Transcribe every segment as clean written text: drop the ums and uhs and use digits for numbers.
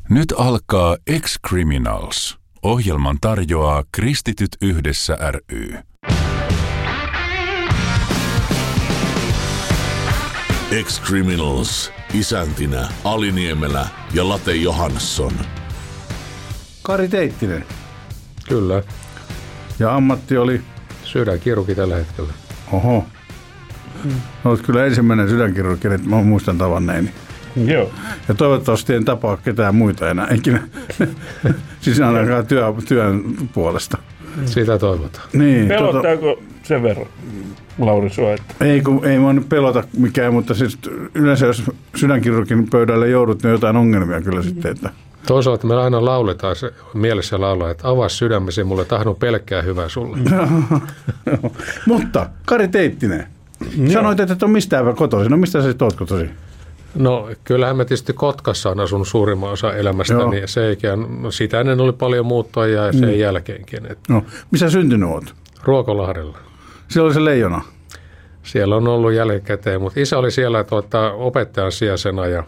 Nyt alkaa Ex-Criminals. Ohjelman tarjoaa Kristityt Yhdessä ry. Ex-Criminals. Isäntinä Ali Niemelä ja Late Johansson. Kari Teittinen. Kyllä. Ja ammatti oli? Sydänkirurgi tällä hetkellä. Oho. Olet kyllä ensimmäinen sydänkirurgi, että mä muistan tavanneeni. Joo. Ja toivottavasti en tapaa ketään muita enää ikinä. Siis ainakaan työn puolesta. Sitä toivotaan. Niin, Pelottaako sen verran, Lauri, sua? Että... Ei mua nyt pelota mikään, mutta siis yleensä jos sydänkirurgin pöydälle joudut, niin on jotain ongelmia kyllä sitten. Että... Toisaalta me aina lauletaan se mielessä laulaa, että avaa sydämesi, mulle tahdon pelkkää hyvää sulle. Mutta Kari Teittinen, sanoit, että et ole mistään kotoisin. No mistä sä oot kotoisin? No kyllähän mä tietysti Kotkassa on asunut suurimman osa elämästäni. Niin sitä ennen oli paljon muuttoja ja sen jälkeenkin. No, missä syntynyt oot? Ruokolahdella. Siellä oli se leijona. Siellä on ollut jälkikäteen, mutta isä oli siellä opettajan sijaisena ja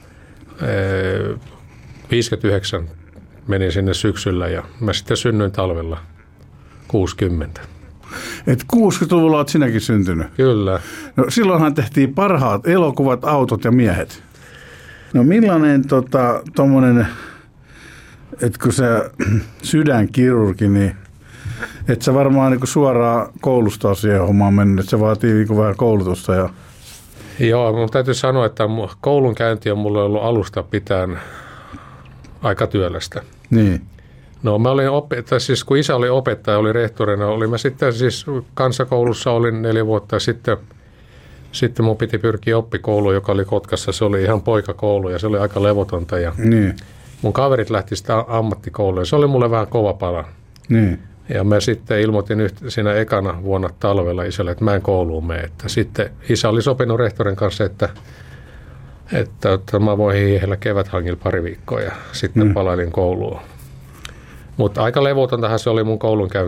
59 menin sinne syksyllä ja mä sitten synnyin talvella 60. Et 60-luvulla olet sinäkin syntynyt? Kyllä. No silloinhan tehtiin parhaat elokuvat, autot ja miehet. No millainen tommonen, että kun sä sydänkirurgi, niin et sä varmaan niin suoraan koulusta siihen hommaan mennyt, että se vaatii niin vähän koulutusta. Ja... Joo, mun täytyy sanoa, että koulunkäynti on mulle ollut alusta pitäen aika työlästä. Niin. No mä olin siis kun isä oli opettaja, oli rehtorina, olin mä sitten siis kansakoulussa olin 4 vuotta ja sitten mun piti pyrkiä oppikouluun, joka oli Kotkassa. Se oli ihan poikakoulu ja se oli aika levotonta ja mun kaverit lähti sitä ammattikouluun ja se oli mulle vähän kova pala. Niin. Ja mä sitten ilmoitin siinä ekana vuonna talvella isälle, että mä en kouluun mene. Että sitten isä oli sopinut rehtorin kanssa, että mä voin hiihellä keväthangilla pari viikkoa ja sitten palailin kouluun. Mutta aika levotontahan se oli mun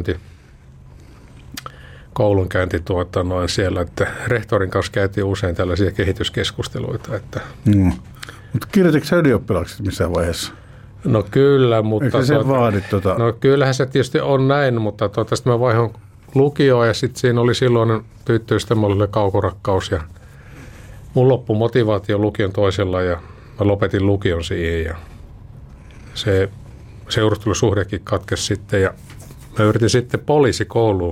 koulunkäynti siellä, että rehtorin kanssa käytiin usein tällaisia kehityskeskusteluita. Mutta kirjoititko sä ylioppilaaksi missään vaiheessa? No kyllä, mutta... Eikö se vaadit No kyllähän se tietysti on näin, mutta sitten mä vaihdon lukioon ja sitten siinä oli silloin tyttöystävällä kaukorakkaus ja mun loppui motivaatio lukion toisella ja mä lopetin lukion siihen ja se seurustelusuhdekin katkesi sitten ja mä yritin sitten poliisikouluun,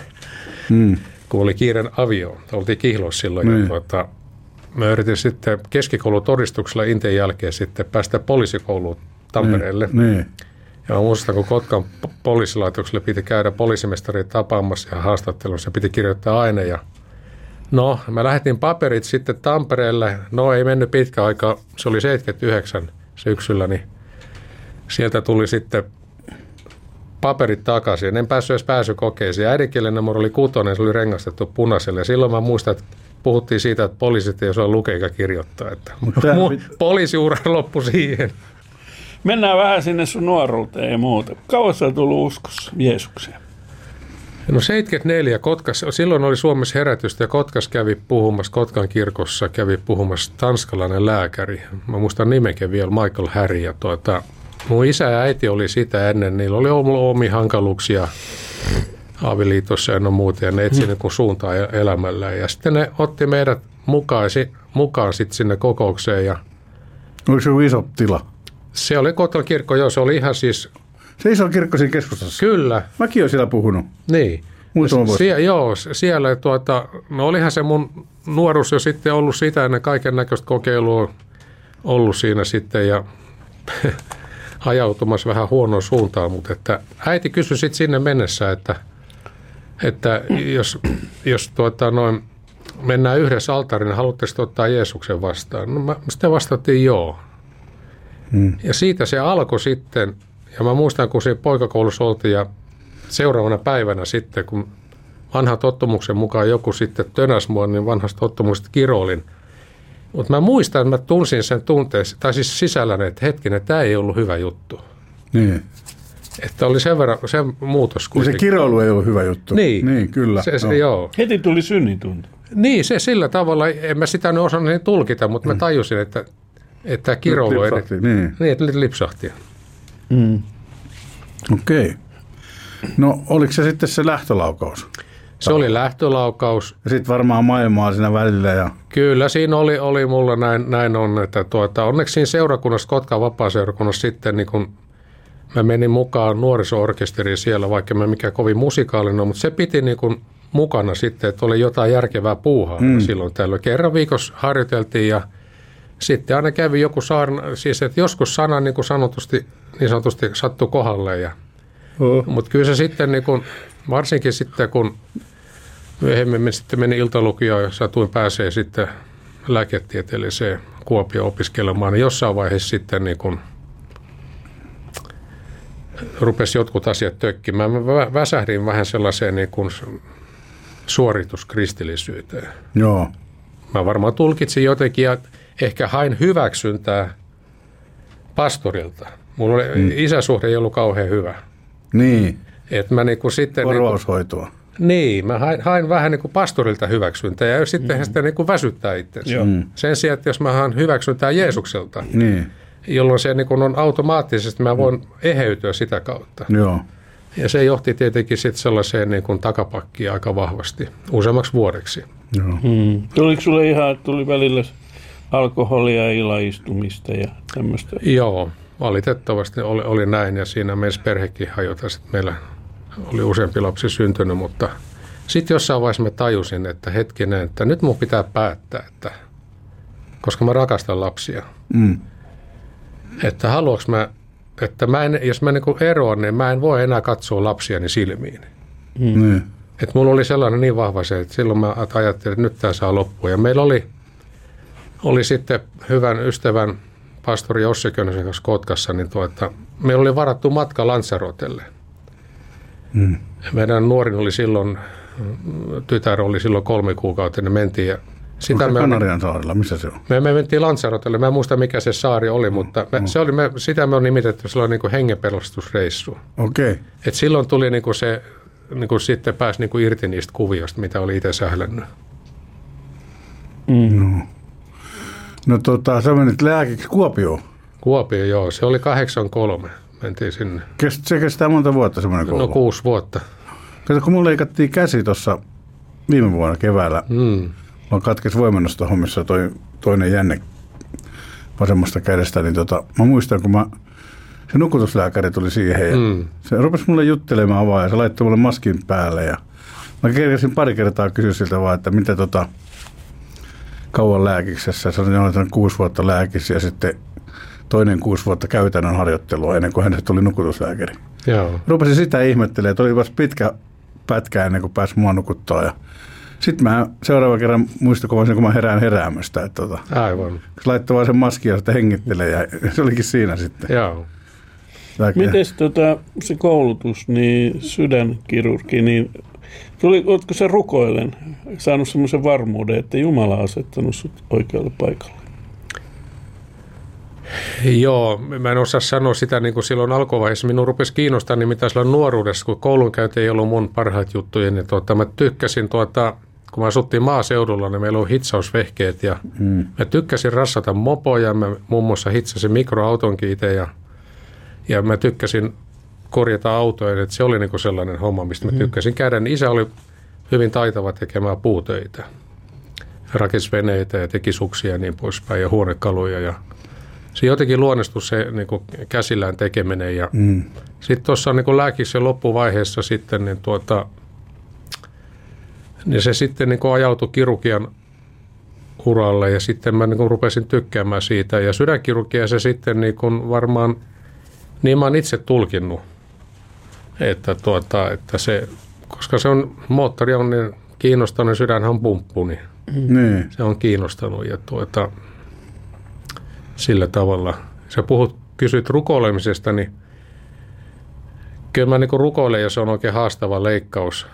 kun oli kiireen avio. Oltiin Kihlossa silloin. Ja mä yritin sitten keskikoulutodistuksella Inten jälkeen sitten päästä poliisikouluun Tampereelle. Ja mä muistan, kun Kotkan poliisilaitokselle piti käydä poliisimestari tapaamassa ja haastattelussa, piti kirjoittaa aine. Ja no, mä lähetin paperit sitten Tampereelle. No, ei mennyt pitkä aikaa. Se oli 79 syksyllä, niin sieltä tuli sitten paperit takaisin. En päässyt edes pääsykokeisiin. Äidinkielen numero oli 6, se oli rengastettu punaiselle. Ja silloin mä muistan, että puhuttiin siitä, että poliisit ei osaa lukea eikä kirjoittaa. Että poliisiura loppui siihen. Mennään vähän sinne sun nuoruuteen ja muuta. Kauan sä oot tullut uskossa Jeesukseen? No 74 Kotkassa, silloin oli Suomessa herätystä ja Kotkas kävi puhumassa, Kotkan kirkossa kävi puhumassa tanskalainen lääkäri. Mä muistan nimenkin vielä, Michael Harry. Ja mun isä ja äiti oli sitä ennen, niillä oli omia hankaluuksia avioliitossa ja muuta ja ne etsi suuntaa elämällä. Ja sitten ne otti meidät mukaan sitten sinne kokoukseen. Ja oliko se iso tila? Se oli Kotkan kirkko, joo, se oli ihan siis... Se iso kirkko siinä keskustassa? Kyllä. Mäkin olen siellä puhunut. Niin. Siellä no olihan se mun nuoruus jo sitten ollut sitä ennen kaiken näköistä kokeilua ollut siinä sitten ja hajautumassa vähän huonoon suuntaan, mutta että äiti kysyi sitten sinne mennessä, että jos mennään yhdessä alttariin, niin haluatteko ottaa Jeesuksen vastaan? No sitten vastattiin joo. Ja siitä se alkoi sitten, ja mä muistan, kun siinä poikakoulussa oltiin ja seuraavana päivänä sitten, kun vanhan tottumuksen mukaan joku sitten tönäs mua, niin vanhasta tottumuksesta kiroilin. Mutta mä muistan, että mä tunsin sen tunteessa, tai siis sisälläni, että hetkinen, tämä ei ollut hyvä juttu. Niin. Että oli sen verran, se muutos kuitenkin. Se kiroilu ei ollut hyvä juttu. Niin kyllä. Joo. Heti tuli synnintunto. Niin, se sillä tavalla, en mä sitä nyt osannut tulkita, mutta mä tajusin, että Että tämä kiroilu niin, että lipsahti. Okei. No oliko se sitten se lähtölaukaus? Se oli lähtölaukaus. Ja sitten varmaan maailmaa siinä välillä. Ja... Kyllä, siinä oli mulla näin on, että onneksi siinä seurakunnassa, Kotkan vapaaseurakunnassa sitten niin kun mä menin mukaan nuoriso-orkesteriin siellä, vaikka mä mikään kovin musikaalinen on, mutta se piti niin kun mukana sitten, että oli jotain järkevää puuhaa silloin tällöin. Kerran viikossa harjoiteltiin ja sitten aina kävi joku siis että joskus sana niin sanotusti sattui kohdalle. Mutta kyllä se sitten, niin kun, varsinkin sitten kun myöhemmin sitten meni iltalukioon ja satuin pääsee sitten lääketieteelliseen Kuopioon opiskelemaan, niin jossain vaiheessa sitten niin kun rupesi jotkut asiat tökkimään. Mä väsähdin vähän sellaiseen niin kuin suorituskristillisyyteen. Joo. Mä varmaan tulkitsin jotenkin ja ehkä hain hyväksyntää pastorilta. Mulla oli, isäsuhde ei ollut kauhean hyvä. Niin. Et mä niinku sitten korvaushoitoa. Niin, mä hain vähän niinku pastorilta hyväksyntää ja sitten sitä niinku väsyttää itsensä. Sen sijaan, että jos mä hain hyväksyntää Jeesukselta, jolloin se niinku on automaattisesti, mä voin eheytyä sitä kautta. Joo. Ja se johti tietenkin sitten sellaiseen niinku takapakkiin aika vahvasti, useammaksi vuodeksi. Joo. Tuliko sulle tuli välillä alkoholia ja ilaistumista ja tämmöistä? Joo, valitettavasti oli näin ja siinä meidän perhekin hajota. Sitten meillä oli useampi lapsi syntynyt, mutta sitten jossain vaiheessa mä tajusin, että hetkinen, että nyt mun pitää päättää, että, koska mä rakastan lapsia, että haluanko mä, että jos mä niinku eroan, niin mä en voi enää katsoa lapsiani silmiin. Että mulla oli sellainen niin vahva se, että silloin mä ajattelin, että nyt tämä saa loppua. Ja meillä oli sitten hyvän ystävän pastori Ossi Könösen kanssa Kotkassa, niin meillä oli varattu matka Lanzarotelle. Meidän nuorin oli silloin, tytär oli silloin 3 kuukautta, niin mentiin. Ja sitä Kanarian saarella, missä se on? Me mentiin Lanzarotelle, mä en muista mikä se saari oli, mutta sitä me on nimitetty silloin niin kuin hengenpelastusreissu. Okei. Et silloin tuli niin kuin se, niin kuin sitten pääsi niin kuin irti niistä kuvioista, mitä oli itse sählännyt. No sä menit lääkiksi Kuopioon? Kuopioon, joo. Se oli 83. Mentiin sinne. Se kestää monta vuotta semmoinen koulu? No 6 vuotta. Kato, kun mulla leikattiin käsi tuossa viime vuonna keväällä. Mulla katkesi voimannostohommissa toinen jänne vasemmasta kädestä. Niin mä muistan, kun se nukutuslääkäri tuli siihen ja se rupesi mulle juttelemaan vaan ja se laittoi mulle maskin päälle. Ja mä kerkesin pari kertaa kysyä siltä vaan, että mitä kauan lääkiksessä. Se oli 6 vuotta lääkissä ja sitten toinen 6 vuotta käytännön harjoittelua ennen kuin hänestä tuli nukutuslääkäri. Joo. Rupesin sitä ihmettelemään, että oli vasta pitkä pätkä ennen kuin pääsi mua nukuttaa. Ja sitten mä seuraavan kerran muistan, kun mä herään heräämöstä. Että aivan. Se laittoi vaan sen maskin ja sitten hengittelee ja se olikin siinä sitten. Joo. Mites se koulutus, niin sydänkirurgi, niin oletko sä rukoillen saanut semmoisen varmuuden, että Jumala on asettanut sut oikealle paikalle? Joo, mä en osaa sanoa sitä niin kuin silloin alkuvaiheessa. Minun rupesi kiinnostaa nimittäin silloin nuoruudessa, kun koulunkäynti ei ollut mun parhaat juttuja, niin mä tykkäsin kun mä asuttiin maaseudulla, niin meillä on hitsausvehkeet ja mä tykkäsin rassata mopoja, mä muun muassa hitsasin mikroautonkin itse ja mä tykkäsin korjata autoja, että se oli niin kuin sellainen homma, mistä mä tykkäsin käydä. Isä oli hyvin taitava tekemään puutöitä, rakensi veneitä ja teki suksia ja niin poispäin ja huonekaluja ja se jotenkin luonnistui se niin kuin käsillään tekeminen ja sitten tuossa niin lääkiksen loppuvaiheessa sitten niin se sitten niin kuin ajautui kirurgian uralle ja sitten mä niin kuin rupesin tykkäämään siitä ja sydänkirurgia se sitten niin kuin varmaan, niin mä oon itse tulkinnut, että se, koska se on, moottori on niin kiinnostanut, sydänhän on pumppu, niin se on kiinnostanut ja sillä tavalla. Sä kysyt rukoilemisesta, niin kyllä mä niin rukoilen, jos on oikein haastava leikkaus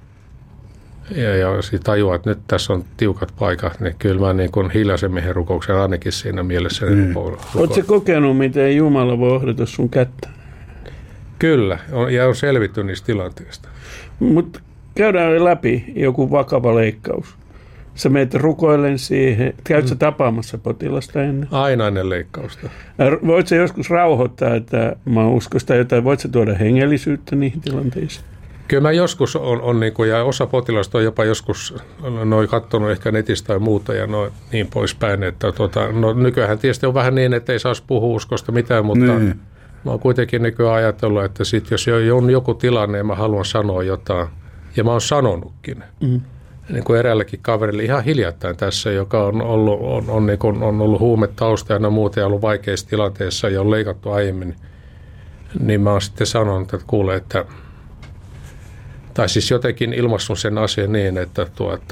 ja sit tajuaa, että nyt tässä on tiukat paikat, niin kyllä mä niin kuin hiljaisen miehen rukouksen ainakin siinä mielessä. Oletko kokenut, miten Jumala voi ohdata sun kättä? Kyllä, ja on selvitty niistä tilanteista. Mutta käydään läpi joku vakava leikkaus. Sä meet rukoillen siihen. Käytkö tapaamassa potilasta ennen? Aina ennen leikkausta. Voit sä joskus rauhoittaa, että mä uskon sitä jotain, voit sä tuoda hengellisyyttä niihin tilanteisiin? Kyllä mä joskus on niin kuin, ja osa potilasta on jopa joskus katsonut ehkä netistä tai muuta ja niin poispäin. Että nykyään tietysti on vähän niin, että ei saisi puhua uskosta mitään, mutta mä oon kuitenkin nykyään ajatellut, että sit, jos on joku tilanne ja mä haluan sanoa jotain, ja mä oon sanonutkin, niin kuin eräällekin kaverille ihan hiljattain tässä, joka on ollut huumetausta ja muuta ja ollut vaikeissa tilanteissa ja on leikattu aiemmin, niin mä oon sitten sanonut, että kuule, että tai siis jotenkin ilmaissut sen asian niin, että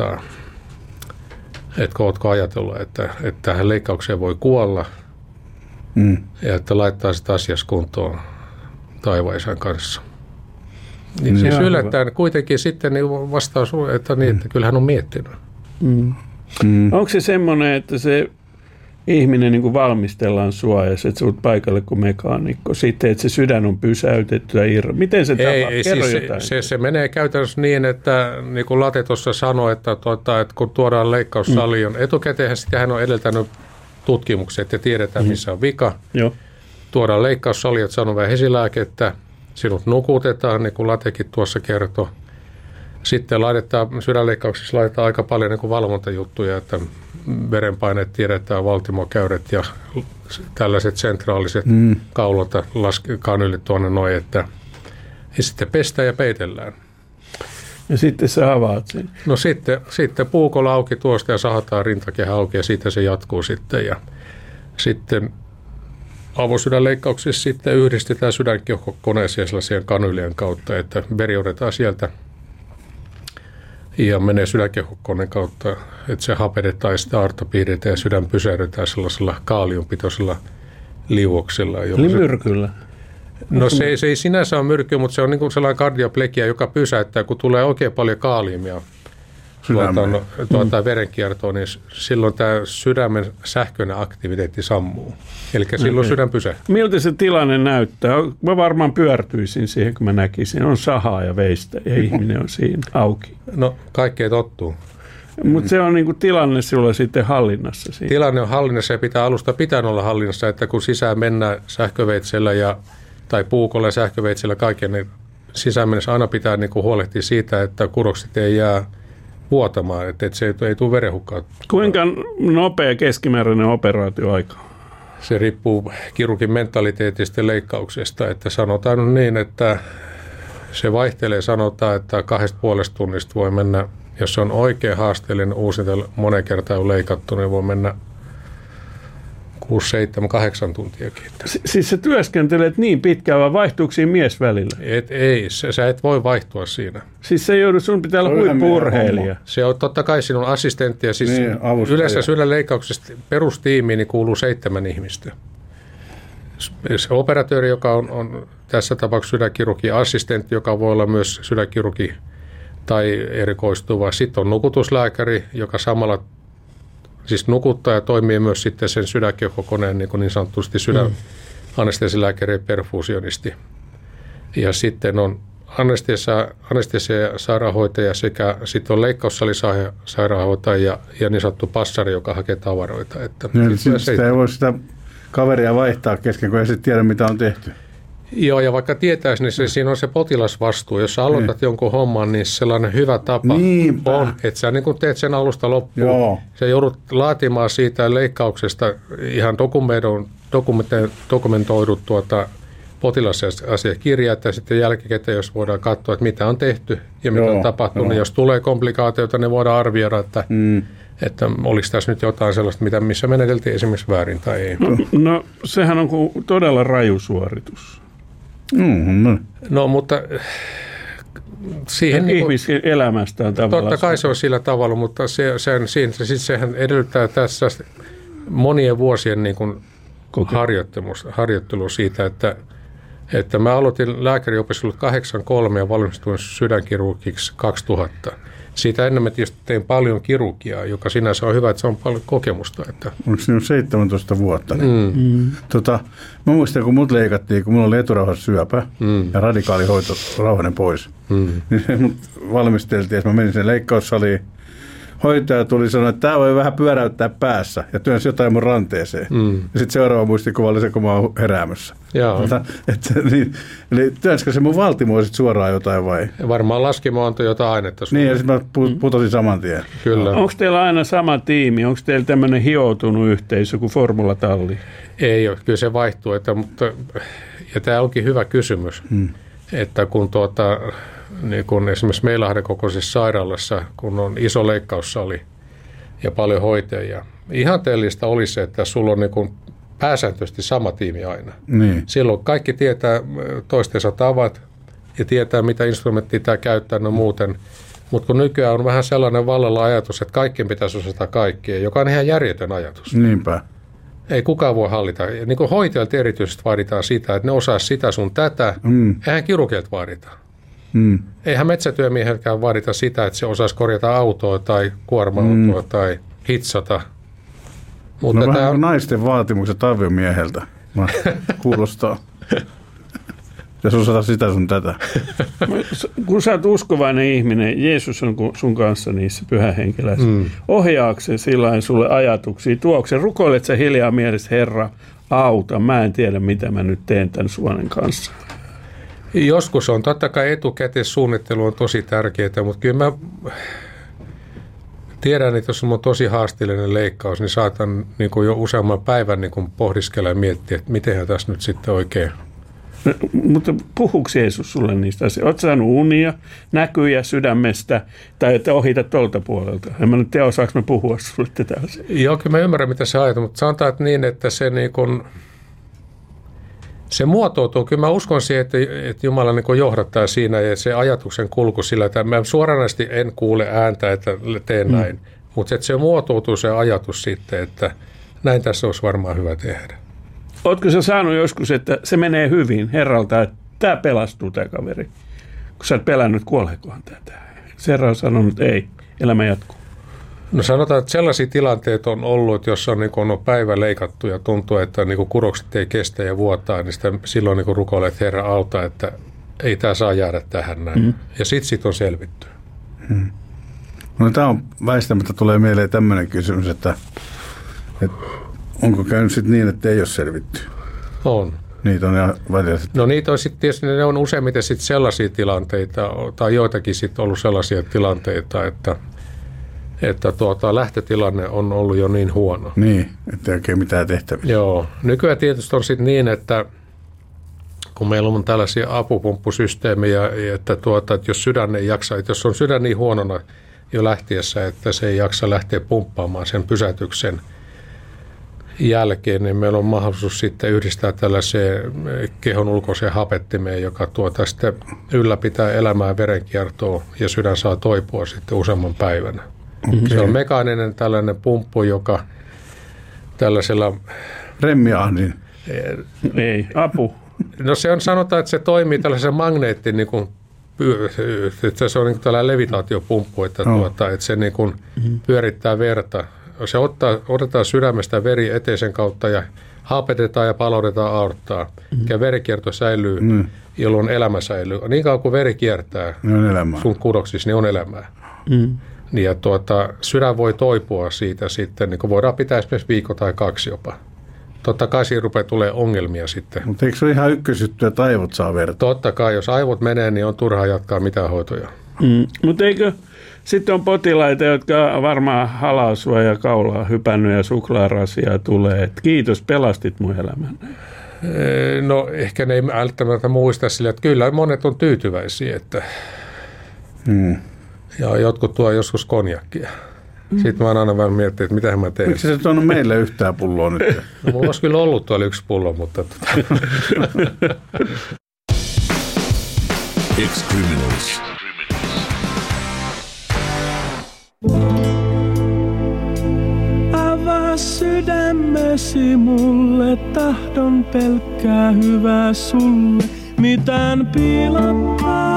ootko ajatellut, että tähän leikkaukseen voi kuolla ja että laittaa sitä asiassa kuntoon taivaisän kanssa. Niin siis yllättäen kuitenkin sitten niin vastaus, että kyllähän on miettinyt. Onko se semmoinen, että se ihminen niin kuin valmistellaan sua ja sä tulet paikalle kuin mekaanikko, sitten että se sydän on pysäytetty ja miten se tapahtuu? Se menee käytännössä niin, että niin kuin Late tuossa sanoi, että kun tuodaan leikkaussaliin, etukäteen sitten hän on edeltänyt tutkimukset ja tiedetään missä on vika. Joo. Tuodaan leikkaussaliin, että sanoo vähän esilääkettä, sinut nukutetaan, niin kuin Latekin tuossa kertoi. Sitten sydänleikkauksissa laitetaan aika paljon niin kuin valvontajuttuja, että verenpaineet tiedetään, valtimokäyrät ja tällaiset sentraaliset kaulot kanylit tuonne noin, että ja sitten pestään ja peitellään. Ja sitten sä avaat sen. No sitten puukolla auki tuosta ja sahataan rintakehä auki ja siitä se jatkuu sitten. Ja sitten avosydänleikkauksissa sitten yhdistetään sydänkeuhkokoneeseen sellaisien kanylien kautta, että veri otetaan sieltä ja menee sydänkeuhkokoneen kautta, että se hapetetaan ja sitä aorta piirretään ja sydän pysäytetään sellaisella kaaliumpitoisella liuoksella. Eli myrkyllä? No se ei sinänsä ole myrkky, mutta se on niin kuin sellainen kardioplegia, joka pysäyttää, kun tulee oikein paljon kaaliumia verenkiertoon, niin silloin tämä sydämen sähköinen aktiviteetti sammuu. Eli silloin sydän pysähtyy. Miltä se tilanne näyttää? Mä varmaan pyörtyisin siihen, kun mä näkisin. On sahaa ja veistä ja ihminen on siinä auki. No kaikkea tottuu. Mutta se on niinku tilanne sulla sitten hallinnassa. Siinä. Tilanne on hallinnassa ja pitää alusta pitää olla hallinnassa, että kun sisään mennään sähköveitsellä tai puukolla ja sähköveitsellä kaiken, niin sisään mennessä aina pitää niinku huolehtia siitä, että kurokset ei jää vuotamaan, että se ei tule verenhukkaa. Kuinka nopea keskimääräinen operaatioaika? Se riippuu kirurgin mentaliteetistä ja leikkauksesta, että sanotaan niin, että se vaihtelee, sanotaan, että 2,5 tunnista voi mennä, jos se on oikein haasteellinen uusinta monen kertaan on leikattu, niin voi mennä 6, 7, 8 tuntiakin. Siis sä työskentelet niin pitkään, vai vaihtuuko siinä mies välillä? Ei, sä et voi vaihtua siinä. Siis se joudut, sun pitää olla huippu-urheilija. Se on totta kai sinun assistentti, ja siis niin, yleensä sydänleikkauksesta perustiimiin niin kuuluu 7 ihmistä. Se operatööri, joka on tässä tapauksessa sydänkirurgi, assistentti, joka voi olla myös sydänkirurgi tai erikoistuva. Sitten on nukutuslääkäri, joka samalla siis nukuttaa ja toimii myös sitten sen sydänkeuhkokoneen niin sanotusti sydänanestesialääkäri ja perfusionisti. Ja sitten on anestesiasairaanhoitaja sekä sitten on leikkaussalisairaanhoitaja ja niin sanottu passari, joka hakee tavaroita. Että sitä ei voi sitä kaveria vaihtaa kesken, kun ei sitten tiedä, mitä on tehty. Joo, ja vaikka tietäisi, niin siinä on se potilasvastuu. Jos sä aloitat jonkun homman, niin sellainen hyvä tapa on, että sä niin kun teet sen alusta loppuun. Joo. Sä joudut laatimaan siitä leikkauksesta ihan dokumentoidut potilasasiakirjat ja sitten jälkikäteen, jos voidaan katsoa, että mitä on tehty ja mitä on tapahtunut. Niin jos tulee komplikaatioita, niin voidaan arvioida, että oliko tässä nyt jotain sellaista, missä meneteltiin esimerkiksi väärin tai ei. No sehän on todella raju suoritus. No mutta siihen ihmiselämästään tavallaan. Totta kai se on sillä tavalla, mutta sehän edellyttää tässä monien vuosien niin kuin harjoittelu siitä, että mä aloitin lääkäriopiskelut 83 ja valmistuin sydänkirurgiksi 2000. Siitä ennen mä tietysti tein paljon kirurgiaa, joka sinänsä on hyvä, että se on paljon kokemusta. Että. Onko se 17 vuotta? Mä muistan, kun mut leikattiin, kun mulla oli eturauhassa syöpä ja radikaali hoito rauhanen pois. Niin mut valmisteltiin, että mä menin sen leikkaussaliin, hoitaja tuli sanoa, että tämä voi vähän pyöräyttää päässä ja työnsi jotain mun ranteeseen. Ja sitten seuraava muistikuva oli se, kun mä oon heräämössä. Eli työnsikö se mun valtimo sit suoraan jotain vai? Ja varmaan laskimo antoi jotain ainetta sulle. Niin, ja sitten mä putosin saman tien. Kyllä. Onko teillä aina sama tiimi? Onko teillä tämmöinen hioutunut yhteisö kuin formulatalli? Ei ole, kyllä se vaihtuu. Ja tämä onkin hyvä kysymys, että kun niin kun esimerkiksi Meilahden kokoisessa sairaalassa, kun on iso leikkaussali ja paljon hoitajia, ihanteellista olisi se, että sulla on niin kun pääsääntöisesti sama tiimi aina. Niin. Silloin kaikki tietää toistensa tavat ja tietää, mitä instrumenttia tämä käyttää muuten. Mutta kun nykyään on vähän sellainen vallalla ajatus, että kaikkien pitäisi osata kaikkea, joka on ihan järjetön ajatus. Niinpä. Ei kukaan voi hallita. Ja niin kuin hoitajilta erityisesti vaaditaan sitä, että ne osaa sitä sun tätä. Eihän kirurgilta vaadita. Eihän metsätyömieheltäkään vaadita sitä, että se osaisi korjata autoa tai kuorma-autoa tai hitsata. Mutta no vähän kuin naisten vaatimukset aviomieheltä. Kuulostaa. Ja osata sitä sun tätä. Kun sä oot uskovainen ihminen, Jeesus on sun kanssa niissä pyhähenkelässä. Ohjaako se sillain sulle ajatuksia? Tuoksi se rukoilet sä hiljaa mielessä, Herra, auta. Mä en tiedä, mitä mä nyt teen tämän suonen kanssa. Joskus on. Totta kai etukäteissuunnittelu on tosi tärkeää, mutta kyllä mä tiedän, että jos on tosi haasteellinen leikkaus, niin saatan niin kuin jo useamman päivän niin kuin pohdiskella ja miettiä, että mitenhän tässä nyt sitten oikein. Mutta puhuuko Jeesus sulle niistä asioista? Oletko saanut unia, näkyjä sydämestä tai että ohitat tuolta puolelta? En mä nyt tiedä, osaanko mä puhua sulle tätä asiaa? Joo, kyllä mä ymmärrän, mitä sä ajat, mutta sanotaan, että niin, että se, niin kun, se muotoutuu. Kyllä mä uskon siihen, että Jumala niin kun johdattaa siinä ja se ajatuksen kulku sillä, että mä suoranaisesti en kuule ääntä, että teen näin. Mutta se muotoutuu se ajatus sitten, että näin tässä olisi varmaan hyvä tehdä. Ootko sä saanut joskus, että se menee hyvin Herralta, että tämä pelastuu tämä kaveri? Kun sä oot pelännyt, kuoleekohan tätä? Herra on sanonut, että ei, elämä jatkuu. No sanotaan, että sellaisia tilanteita on ollut, jossa on, niin on päivä leikattu ja tuntuu, että niin kurokset ei kestä ja vuotaa, niin silloin niin rukoilee, että Herra auta, että ei tämä saa jäädä tähän näin. Ja sitten on selvitty. No tämä on väistämättä tulee mieleen tämmöinen kysymys, että onko käynyt sitten niin, että ei ole selvitty? On. Niitä on ihan välillä. No niitä on sitten tietysti, ne on useimmiten sitten sellaisia tilanteita, tai joitakin sitten ollut sellaisia tilanteita, että lähtötilanne on ollut jo niin huono. Niin, ettei oikein mitään tehtävissä. Joo. Nykyään tietysti on sitten niin, että kun meillä on tällaisia apupumppusysteemejä, että jos sydän ei jaksa, että jos on sydän niin huonona jo lähtiessä, että se ei jaksa lähteä pumppaamaan sen pysäytyksen jälkeen, niin meillä on mahdollisuus sitten yhdistää tällaiseen kehon ulkoiseen hapettimeen, joka sitten ylläpitää elämää verenkiertoa ja sydän saa toipua sitten useamman päivänä. Okay. Se on mekaaninen tällainen pumppu, joka tällaisella remmiahdin. Ei, apu. No se on, sanotaan, että se toimii tällaisen magneettin, niin kuin, että se on niin kuin tällainen levitaatiopumppu, että se niin kuin pyörittää verta. Se otetaan sydämestä veri eteisen kautta ja haapetetaan ja palautetaan aorttaa. Ja verikierto säilyy, jolloin elämä säilyy. Niin kauan kuin veri kiertää sun kudoksissa, niin on elämää. Ja sydän voi toipua siitä sitten, niin kuin voidaan pitää esimerkiksi viikko tai 2 jopa. Totta kai siinä rupeaa tulee ongelmia sitten. Mutta eikö se ole ihan ykkösjuttu, että aivot saa verta? Totta kai, jos aivot menee, niin on turhaa jatkaa mitään hoitoja. Mutta eikö sitten on potilaita, jotka varmaan halaasua ja kaulaa hypännyt ja suklaarasiaa tulee. Et kiitos, pelastit mun elämän. No ehkä ne ei välttämättä muista sille, että kyllä monet on tyytyväisiä. Että ja jotkut tuo joskus konjakkia. Sitten mä oon aina vähän miettinyt, että mitähän mä teen. Miksi se tuonut meille yhtään pulloa nyt? No, mulla olisi kyllä ollut tuolla 1 pullo, mutta Ex-Criminals. Avaa sydämesi mulle, tahdon pelkkää hyvää sulle. Mitään piilottaa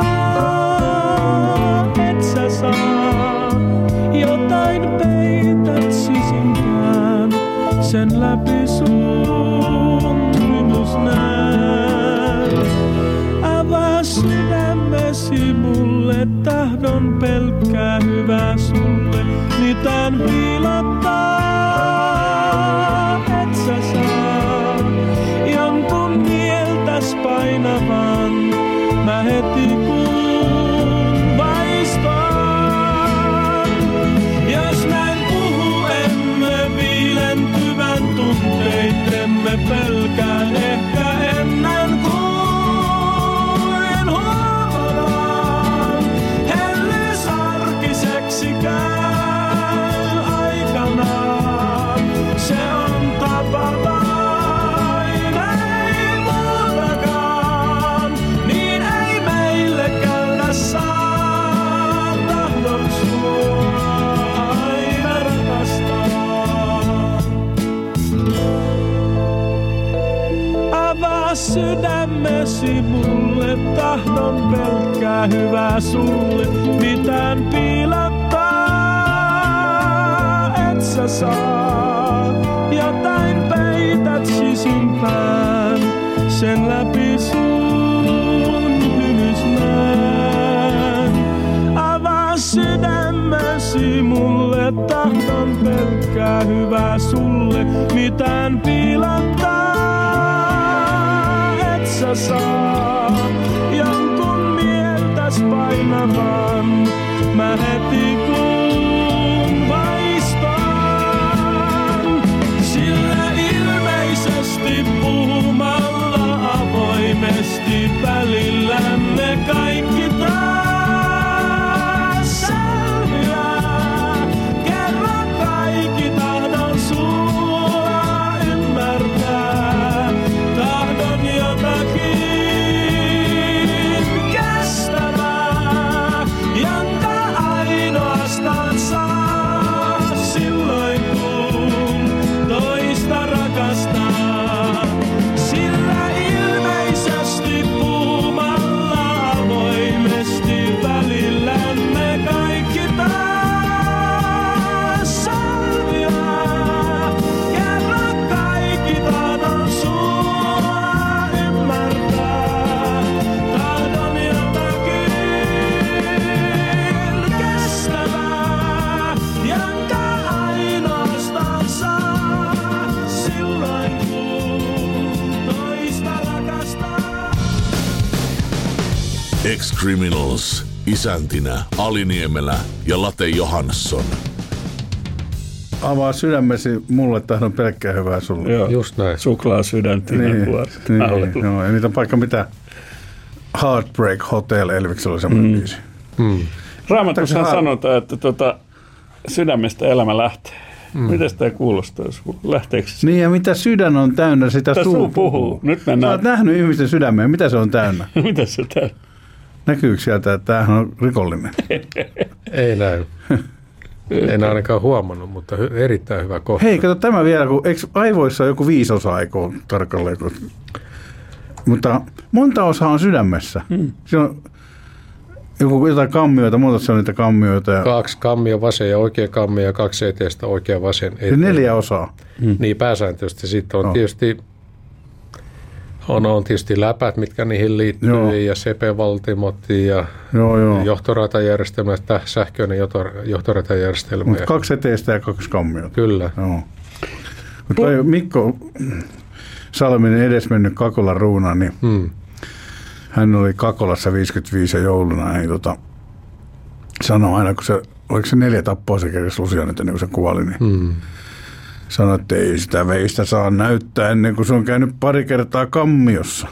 et sä saa, jotain peität sisimpään, sen läpi sun hymys näen. Avaa sydämesi mulle, tahdon pelkkää hyvää sulle. mitään piilottaa, et sä saa jonkun mieltäs painavan. Mä heti kun vaistan, jos mä en puhu, emme viilentyvän tunteittemme pelkään ehkä ennen kuin huomaan. Hellys arkiseksi käy aikanaan, se on tapa vain, ei muutakaan, niin ei meille käydä saa, tahdon sua aina rakastaa. Avaa sydämesi mulle, tahdon pelkkää hyvää sulle, mitään piilottaa, et sä saa. Jotain peität sisimpään, sen läpi sun hymys näen. Avaa sydämesi mulle, tahdon pelkkää hyvää sulle, mitään piilottaa, et sä saa. Jonkun mieltäs painavan, mä heti kun vaistan. Sillä ilmeisesti puhumalla avoimesti välillämme kaikki taas selviää. Kerran kaikki tahdon sua ymmärtää. Tahdon jotakin kestävää, jonka ainoastaan saa silloin kun toista rakastaa. Sillä ilmeisesti puhumalla avoimesti välillämme kaikki taas selviää. Kerran kaikki tahdon sua ymmärtää. Tahdon jotakin kestävää, jonka ainoastaan saa silloin kun toista rakastaa. Ex-Criminals, isäntinä Ali Niemelä ja Late Johansson. Avaa sydämesi mulle, tahdon pelkkää hyvää sulle. Joo, Just näin. suklaa sydäntinä Niin, alle. joo, ja niitä on paikka mitä Heartbreak Hotel Elviksellä oli semmoinen biisi. Raamatussa sanotaan, että sydämestä elämä lähtee. Miten tämä kuulostaa sinulle? Lähteekö se? Niin ja mitä sydän on täynnä, sitä suu puhuu. Nyt Sä mennään. oot nähnyt ihmisten sydämeen, mitä se on täynnä? Mitä se täällä? Näkyykö sieltä, että tämähän on rikollinen? Ei näy. En ainakaan huomannut, mutta erittäin hyvä kohta. Hei, kato tämä vielä, kun eikö aivoissa on joku 5 osaa aikoo tarkalleen? Mutta monta osaa on sydämessä. Siinä on jotain kammioita, monta se on niitä kammioita. Ja 2 kammia vasen ja oikea kammio ja 2 eteistä oikea vasen. ja 4 osaa. Niin pääsääntöisesti sitten on tietysti on tietysti läpät, mitkä niihin liittyy, Joo. ja sepevaltimot ja Joo. johtoratajärjestelmä, sähköinen johtoratajärjestelmä. Mutta 2 eteistä ja 2 kammiota. Kyllä. Joo. Mutta toi Mikko Salminen edesmennyt Kakolan ruuna, niin hän oli Kakolassa 55 ja jouluna. Niin sanoi aina, kun se, oliko se 4 tappoa se kerrasi Lucianit ennen kuin se kuoli, niin sanoi, että ei sitä veistä saa näyttää ennen kuin se on käynyt pari kertaa kammiossa.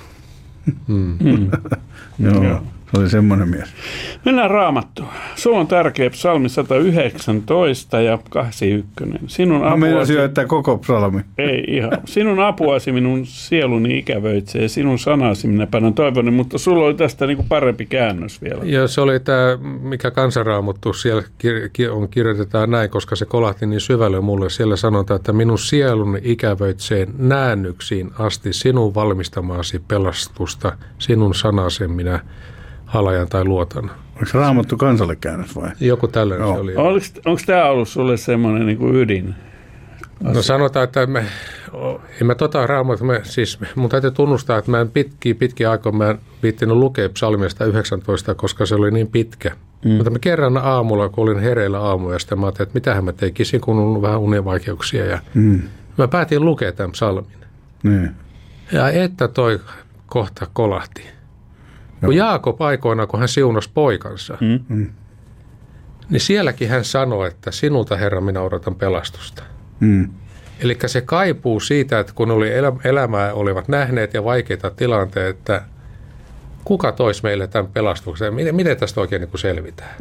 Joo, se oli semmoinen mies. Mennään Raamattuun. Sulla on tärkeä psalmi 119 ja 81. Sinun Mä meinasin apuasi... jo, että koko psalmi. Ei ihan. Sinun apuasi minun sieluni ikävöitsee, sinun sanasi minä panen toivoni, mutta sulla oli tästä niin kuin parempi käännös vielä. Ja se oli tämä, mikä Kansanraamattu siellä kirjoitetaan näin, koska se kolahti niin syvälle mulle. Siellä sanotaan, että minun sieluni ikävöitsee näännyksiin asti sinun valmistamaasi pelastusta, sinun sanasi minä halajan tai luotan. Oliko se Raamattu kansalle käännös vai? Joku tällainen se oli. Onko tämä ollut sulle semmoinen niin kuin ydin No sanotaan, että en mä siis mun täytyy tunnustaa, että mä en pitkiä aikoja mä en viittinyt lukea psalmista 19, koska se oli niin pitkä. Mutta mä kerran aamulla, kun olin hereillä aamuista, mä ajattelin, että mitähän mä tekisin, kun on ollut vähän univaikeuksia. Ja mä päätin lukea tämän psalmin. Ja että toi kohta kolahti. Kun Jaakob aikoina, kun hän siunasi poikansa, niin sielläkin hän sanoi, että sinulta, Herra, minä odotan pelastusta. Eli se kaipuu siitä, että kun oli elämää olivat nähneet ja vaikeita tilanteita, että kuka toisi meille tämän pelastuksen? Miten tästä oikein niin kuin selvitään?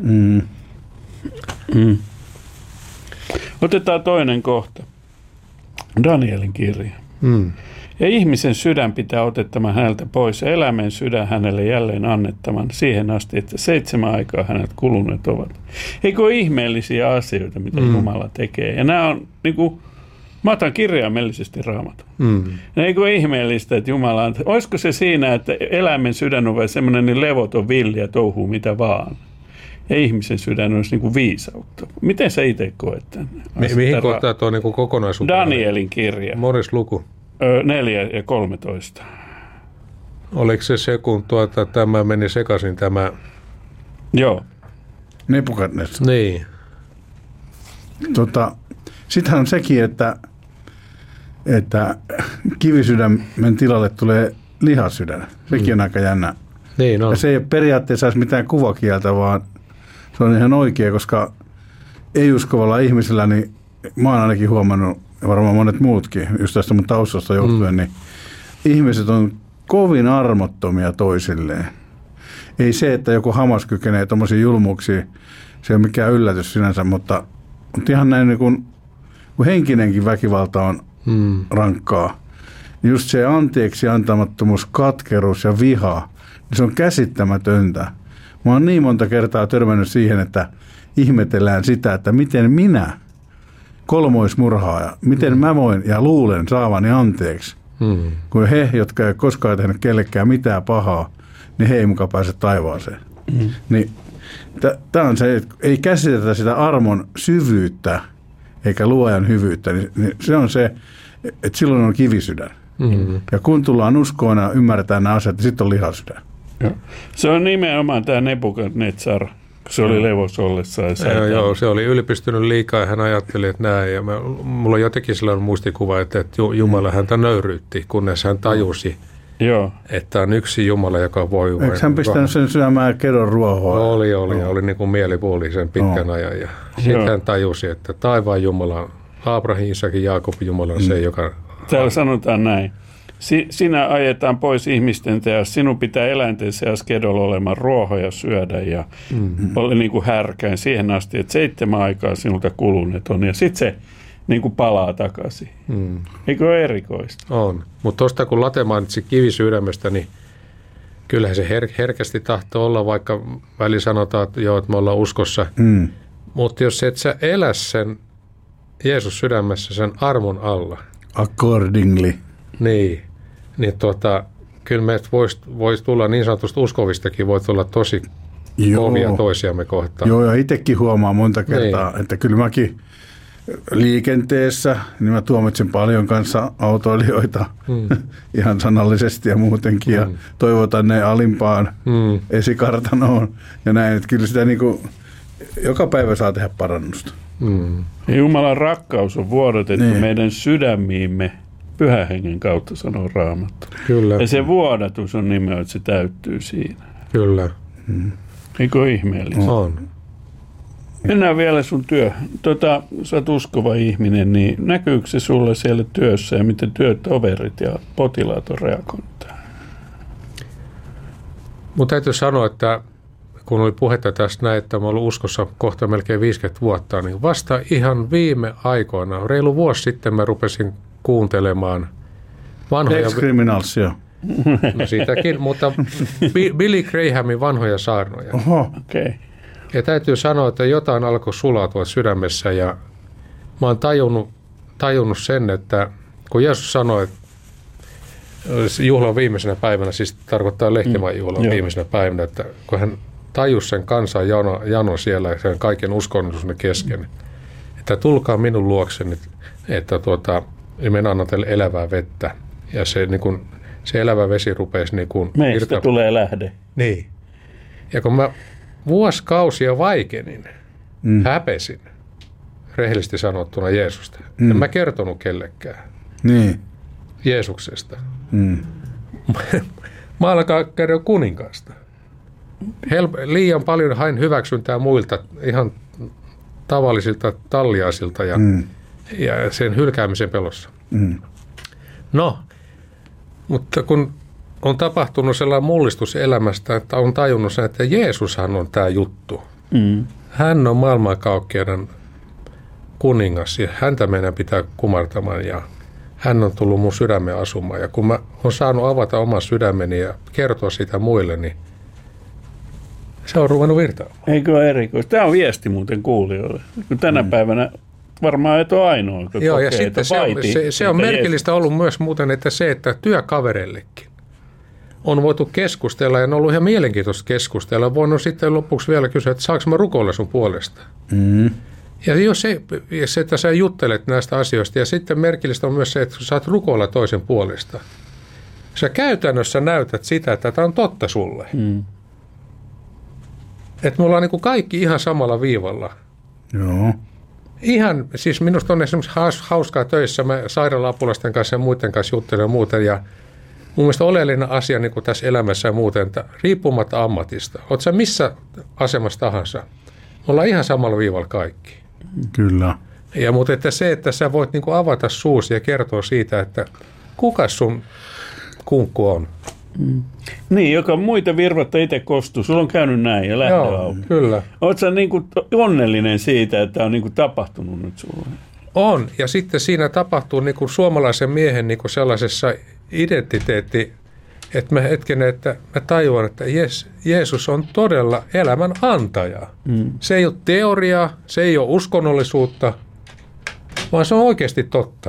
Otetaan toinen kohta. Danielin kirja. Ja ihmisen sydän pitää otettamaan häneltä pois ja eläimen sydän hänelle jälleen annettaman siihen asti, että 7 aikaa hänet kuluneet ovat. Eikö ole ihmeellisiä asioita, mitä Jumala tekee? Ja nämä on niin kuin, mä otan kirjaimellisesti Raamatun. Eikö ole ihmeellistä, että Jumala on, olisiko se siinä, että eläimen sydän on semmoinen niin levoton villi ja touhuu mitä vaan? Ja ihmisen sydän olisi niin kuin viisautta. Miten sä itse koet tämän? Mihin kohtaa tuo niin kuin kokonaisuutta? Danielin kirja. Moris luku. 4 ja 13. Oliko se kun tämä meni sekaisin tämä? Joo. Nebukadnessar. Niin. Sittenhän on sekin, että kivisydämen tilalle tulee lihasydän. Sekin on aika jännä. Niin on. Ja se ei periaatteessa olisi mitään kuvakieltä, vaan se on ihan oikea, koska ei-uskovalla ihmisellä, niin mä oon ainakin huomannut, ja varmaan monet muutkin, just tästä mun taustasta johtuen, niin ihmiset on kovin armottomia toisilleen. Ei se, että joku Hamas kykenee tuommoisiin julmuuksiin, se ei ole mikään yllätys sinänsä, mutta ihan näin niin kun henkinenkin väkivalta on rankkaa. Just se anteeksi antamattomuus, katkeruus ja viha, niin se on käsittämätöntä. Mä oon niin monta kertaa törmännyt siihen, että ihmetellään sitä, että miten minä, kolmoismurhaaja, miten mä voin ja luulen saavani anteeksi, kun he, jotka ei koskaan tehnyt kellekään mitään pahaa, niin he ei muka pääse taivaaseen. Niin, tämä on se, että ei käsitetä sitä armon syvyyttä eikä luojan hyvyyttä, niin se on se, että silloin on kivisydän. Ja kun tullaan uskoon ja ymmärretään nämä asiat, niin sitten on lihasydän. Se on nimenomaan tämä Nebukadnetsar, se oli levossa ollessaan. Joo, se oli ylpistynyt liikaa ja hän ajatteli, että näin. Ja mulla on jotenkin sellainen muistikuva, että Jumala häntä nöyryytti, kunnes hän tajusi, että on yksi Jumala, joka voi... Eikö hän pistänyt sen syömään kedon ruohoa? Oli niin kuin mielipuoli sen pitkän ajan. Ja sitten hän tajusi, että taivaan Jumala, Abraham, Isakin, Jaakobin Jumala on se, joka... Täällä sanotaan näin. Sinä ajetaan pois ihmisten teos, sinun pitää eläinten seassa kedolla olemaan ruohoja syödä ja olla niin kuin härkäin siihen asti, että 7 aikaa sinulta kuluneet on. Ja sitten se niin kuin palaa takaisin. Eikö ole erikoista? On. Mutta tuosta kun Late mainitsi kivisydämestä, niin kyllähän se herkästi tahtoo olla, vaikka väli sanotaan, että joo, että me ollaan uskossa. Mutta jos et sä elä sen Jeesus sydämessä sen armon alla. Accordingly. Niin kyllä meistä voisi tulla niin sanotusti uskovistakin, voi tulla tosi kovia toisiamme kohtaan. Joo, ja itsekin huomaa monta kertaa, että kyllä mäkin liikenteessä, niin mä tuomitsen paljon kanssa autoilijoita ihan sanallisesti ja muutenkin, ja toivotan ne alimpaan esikartanoon ja näin, että kyllä sitä niin kuin joka päivä saa tehdä parannusta. Jumalan rakkaus on vuodatettu meidän sydämiimme Pyhän Hengen kautta, sanoo Raamattu. Kyllä. Ja se vuodatus on nimenomaan, että se täyttyy siinä. Kyllä. Eikö ole ihmeellistä? On. Mennään vielä sun työhön. Sä oot uskova ihminen, niin näkyykö se sulle siellä työssä ja miten työtoverit ja potilaat on reagoinut tähän? Mun täytyy sanoa, että kun oli puhetta tästä näin, että mä olen uskossa kohta melkein 50 vuotta, niin vasta ihan viime aikoina, reilu vuosi sitten mä rupesin kuuntelemaan vanhoja... Ex-criminalsia. No siitäkin, mutta Billy Grahamin vanhoja saarnoja. Oho. Okay. Ja täytyy sanoa, että jotain alkoi sulautua sydämessä ja mä oon tajunnut sen, että kun Jeesus sanoi, että juhlan viimeisenä päivänä, siis tarkoittaa lehtimaan juhlan viimeisenä päivänä, että kun hän tajusi sen kansan jano siellä sen kaiken uskonnollisuuden kesken, että tulkaa minun luokseni, että me annan teille elävää vettä. Ja se, niin kun, se elävä vesi rupesi niin kun Meistä tulee lähde. Niin. Ja kun mä vuosikausia vaikenin, häpesin, rehellisesti sanottuna Jeesusta. En mä kertonut kellekään Niin. Jeesuksesta. Mä alkaa käydä kuninkaasta. Liian paljon hain hyväksyntää muilta, ihan tavallisilta talliaisilta ja sen hylkäämisen pelossa. No, mutta kun on tapahtunut sellainen mullistus elämästä, että on tajunnut sen, että Jeesushan on tämä juttu. Hän on maailmankaikkeuden kuningas ja häntä meidän pitää kumartamaan ja hän on tullut mun sydämen asumaan. Ja kun mä oon saanut avata oman sydämeni ja kertoa sitä muille, niin se on ruvennut virtaamaan. Eikö ole erikoista? Tämä on viesti muuten kuulijoille. Kun tänä päivänä varmaan et ole ainoa, joka Joo, kokee, ja sitten se on merkillistä ollut myös muuten, että se, että työkavereillekin on voitu keskustella ja on ollut ihan mielenkiintoista keskustella. On voinut sitten lopuksi vielä kysyä, että saanko mä rukoilla sun puolesta. Ja jos se, että sä juttelet näistä asioista, ja sitten merkillistä on myös se, että saat rukoilla toisen puolesta. Sä käytännössä näytät sitä, että tämä on totta sulle. Että me ollaan niin kuin kaikki ihan samalla viivalla. Joo. Ihan, siis minusta on esimerkiksi hauskaa töissä, mä sairaala-apulaisten kanssa ja muiden kanssa juttelen muuten, ja mun mielestä oleellinen asia niin kuin tässä elämässä ja muuten, että riippumatta ammatista, oot sä missä asemassa tahansa, me ollaan ihan samalla viivalla kaikki. Kyllä. Ja mutta että se, että sä voit niin kuin avata suusi ja kertoa siitä, että kuka sun kunkku on. Niin, joka muita virvoitta itse kostuu. Sulla on käynyt näin ja lähdö auki. Kyllä. Oletko sä niin kuin onnellinen siitä, että on niin kuin tapahtunut nyt sulle? On, ja sitten siinä tapahtuu niin kuin suomalaisen miehen niin kuin sellaisessa identiteetti, että mä tajuan, että Jeesus on todella elämän antaja. Se ei ole teoriaa, se ei ole uskonnollisuutta, vaan se on oikeasti totta.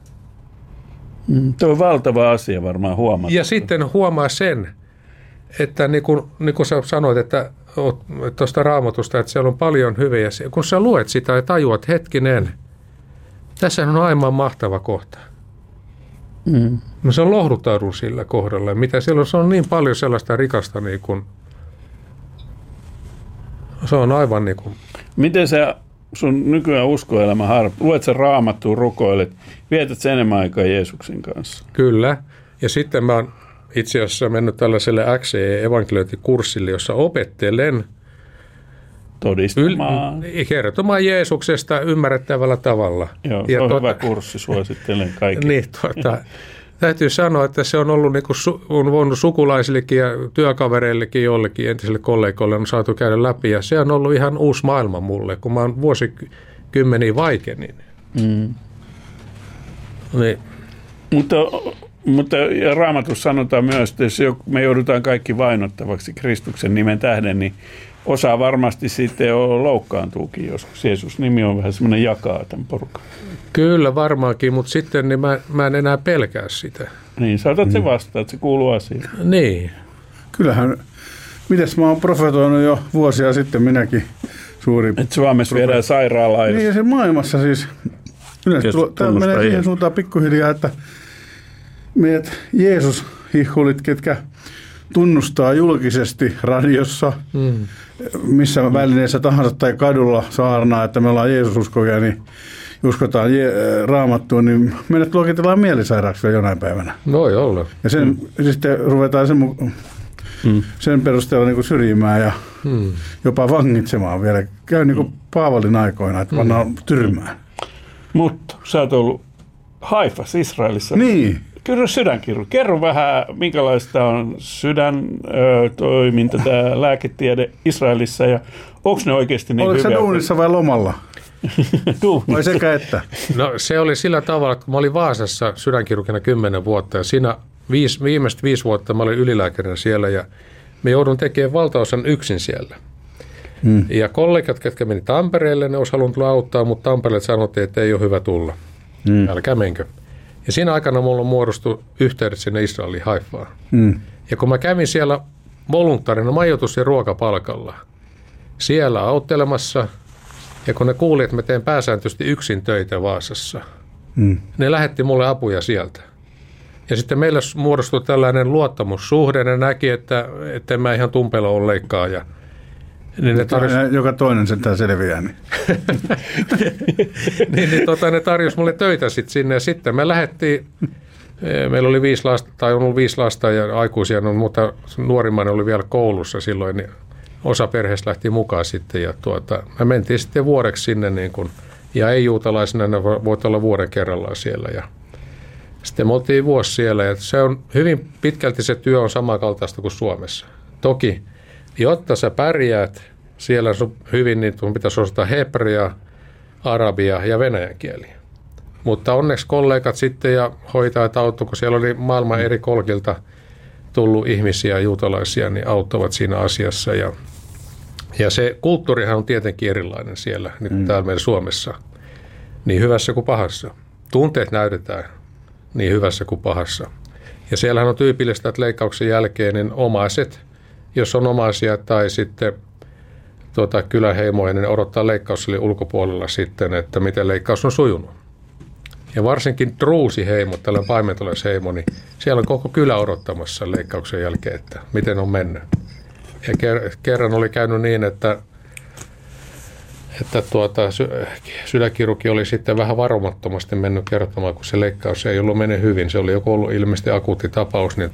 Tuo on valtava asia varmaan huomata. Ja sitten huomaa sen, että niin kuin sä sanoit, että tuosta Raamatusta, että siellä on paljon hyviä. Kun sä luet sitä ja tajuat, hetkinen, tässä on aivan mahtava kohta. No se lohduttaudun sillä kohdalla. Mitä siellä on, se on niin paljon sellaista rikasta, niin kuin, se on aivan niin kuin. Miten sä sun nykyään uskoelämä luet sä Raamattua, rukoilet, vietät sä enemmän aikaa Jeesuksen kanssa? Kyllä. Ja sitten mä oon itse asiassa mennyt tällaiselle XE-evankeliointikurssille, jossa opettelen todistamaan. Kertomaan Jeesuksesta ymmärrettävällä tavalla. Joo, se on hyvä kurssi, suosittelen kaikille. Niin, täytyy sanoa, että se on ollut on voinut sukulaisillekin ja työkavereillekin jollekin entisille kollegoille on saatu käydä läpi. Ja se on ollut ihan uusi maailma mulle, kun mä oon vuosikymmeniä vaikenin. Niin. Mutta ja Raamatussa sanotaan myös, että jos me joudutaan kaikki vainottavaksi Kristuksen nimen tähden, niin osa varmasti sitten loukkaantuukin joskus. Jeesus nimi on vähän semmoinen jakaa tämän porukan. Kyllä varmaankin, mutta sitten niin mä en enää pelkää sitä. Niin, saatat se vastaan, että se kuuluu asiaan. Niin. Kyllähän, mites mä oon profetoinut jo vuosia sitten minäkin suuri. Että Suomessa viedään sairaalaan. Niin ja se maailmassa siis yleensä tämä menee siihen suuntaan pikkuhiljaa, että meidät Jeesus-hihhulit, ketkä tunnustaa julkisesti radiossa, missä välineessä tahansa tai kadulla saarnaa, että me ollaan Jeesus-uskoja, niin uskotaan Raamattuun, niin meidät luokitellaan mielisairaaksi vielä jonain päivänä. Voi olla. Ja sitten ruvetaan sen perusteella niin kuin syrjimään ja jopa vangitsemaan vielä. Käy niin kuin Paavalin aikoina, että pannaan tyrmään. Mutta sä oot ollut Haifassa, Israelissa. Niin. Kyllä sydänkirurgi. Kerro vähän, minkälaista on sydäntoiminta, tämä lääketiede Israelissa, ja onko ne oikeasti niin hyviä? Oliko se duunissa vai lomalla? Vai sekä että? No se oli sillä tavalla, että mä olin Vaasassa sydänkirurgina 10 vuotta, ja siinä viimeiset 5 vuotta mä olin ylilääkärinä siellä, ja me joudun tekemään valtaosan yksin siellä. Ja kollegat, jotka meni Tampereelle, ne olisi halunnut tulla auttaa, mutta Tampereelle sanottiin, että ei ole hyvä tulla. Älkää menkö. Ja siinä aikana mulla on muodostu yhteydet sinne Israelin Haifaan. Ja kun mä kävin siellä voluntaarina majoitus- ja ruokapalkalla, siellä auttelemassa, ja kun ne kuuli, että mä teen pääsääntöisesti yksin töitä Vaasassa, Ne lähetti mulle apuja sieltä. Ja sitten meillä muodostui tällainen luottamussuhde. Ne näki, että en mä ihan tumpelo ole leikkaaja. Niin Joka toinen sentään selviää. Niin. Ne tarjosi mulle töitä sitten sinne. Ja sitten me lähdettiin, meillä oli 5 lasta, tai on ollut 5 lasta ja aikuisia, mutta nuorimmainen oli vielä koulussa silloin, niin osa perheestä lähti mukaan sitten. Ja me mentiin sitten vuodeksi sinne, niin kun, ja ei-juutalaisena ne voit olla vuoden kerrallaan siellä. Ja sitten me oltiin vuosi siellä, ja se on hyvin pitkälti se työ on samankaltaista kuin Suomessa. Toki, jotta sä pärjäät siellä hyvin, niin sun pitäisi osata hebreaa, arabia ja venäjän kieliä. Mutta onneksi kollegat sitten ja hoitajat auttoi, kun siellä oli maailman eri kolkilta tullut ihmisiä, juutalaisia, niin auttavat siinä asiassa. Ja se kulttuurihan on tietenkin erilainen siellä, niin kuin täällä meillä Suomessa, niin hyvässä kuin pahassa. Tunteet näytetään niin hyvässä kuin pahassa. Ja siellähän on tyypillistä, että leikkauksen jälkeen niin omaiset, jos on omaisia tai sitten kyläheimoja, niin odottaa leikkaussalin ulkopuolella sitten, että miten leikkaus on sujunut. Ja varsinkin druusiheimo, tällainen paimentolaisheimo, niin siellä on koko kylä odottamassa leikkauksen jälkeen, että miten on mennyt. Ja kerran oli käynyt niin, että sydänkirurgi oli sitten vähän varomattomasti mennyt kertomaan, kun se leikkaus ei ollut mennyt hyvin. Se oli joku ollut ilmeisesti akuutti tapaus, niin